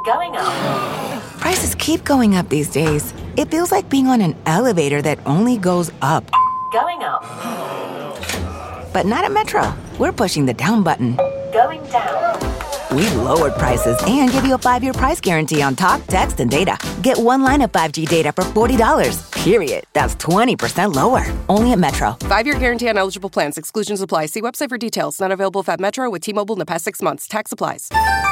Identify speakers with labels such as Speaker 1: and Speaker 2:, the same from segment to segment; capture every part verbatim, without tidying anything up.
Speaker 1: Going up.
Speaker 2: Prices keep going up these days. It feels like being on an elevator that only goes up.
Speaker 1: Going up.
Speaker 2: But not at Metro. We're pushing the down button.
Speaker 1: Going down.
Speaker 2: We've lowered prices and give you a five-year price guarantee on talk, text, and data. Get one line of five G data for forty dollars. Period. That's twenty percent lower. Only at Metro.
Speaker 3: Five-year guarantee on eligible plans. Exclusions apply. See website for details. Not available at Metro with T-Mobile in the past six months. Tax applies.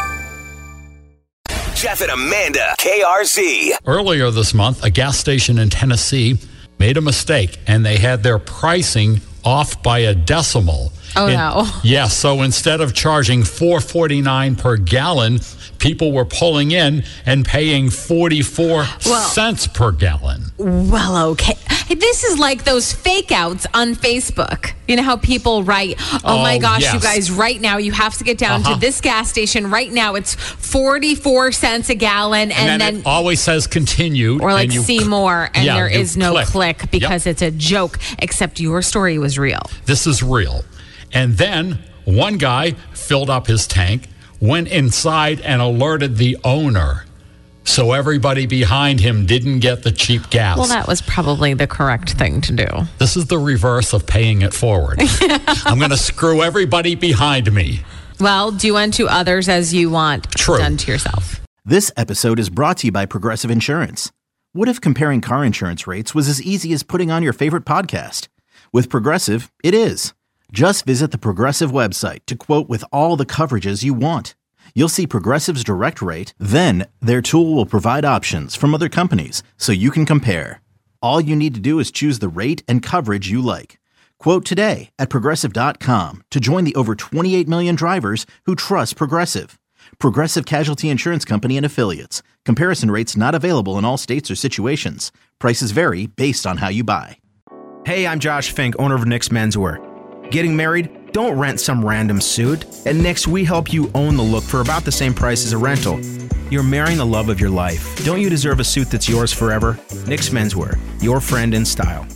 Speaker 4: Jeff and Amanda, K R Z.
Speaker 5: Earlier this month, a gas station in Tennessee made a mistake, and they had their pricing off by a decimal.
Speaker 6: Oh,
Speaker 5: and,
Speaker 6: no.
Speaker 5: Yes, yeah, so instead of charging four forty-nine per gallon, people were pulling in and paying forty-four
Speaker 6: well,
Speaker 5: cents per gallon.
Speaker 6: Well, okay. This is like those fake outs on Facebook. You know how people write, oh, oh my gosh,
Speaker 5: yes.
Speaker 6: you guys, right now you have to get down
Speaker 5: uh-huh.
Speaker 6: to this gas station. Right now it's forty-four cents a gallon. And,
Speaker 5: and then,
Speaker 6: then
Speaker 5: it always says continue.
Speaker 6: Or like
Speaker 5: and you
Speaker 6: see
Speaker 5: cl-
Speaker 6: more. And
Speaker 5: yeah,
Speaker 6: there is no
Speaker 5: click,
Speaker 6: click because
Speaker 5: yep.
Speaker 6: it's a joke, except your story was real.
Speaker 5: This is real. And then one guy filled up his tank, went inside and alerted the owner. So everybody behind him didn't get the cheap gas.
Speaker 6: Well, that was probably the correct thing to do.
Speaker 5: This is the reverse of paying it forward. I'm going to screw everybody behind me.
Speaker 6: Well, do unto others as you want
Speaker 5: True.
Speaker 6: done to yourself.
Speaker 7: This episode is brought to you by Progressive Insurance. What if comparing car insurance rates was as easy as putting on your favorite podcast? With Progressive, it is. Just visit the Progressive website to quote with all the coverages you want. You'll see Progressive's direct rate, then their tool will provide options from other companies so you can compare. All you need to do is choose the rate and coverage you like. Quote today at Progressive dot com to join the over twenty-eight million drivers who trust Progressive. Progressive Casualty Insurance Company and Affiliates. Comparison rates not available in all states or situations. Prices vary based on how you buy.
Speaker 8: Hey, I'm Josh Fink, owner of Nick's Menswear. Getting married? Don't rent some random suit. At Nick's, we help you own the look for about the same price as a rental. You're marrying the love of your life. Don't you deserve a suit that's yours forever? Nick's Menswear, your friend in style.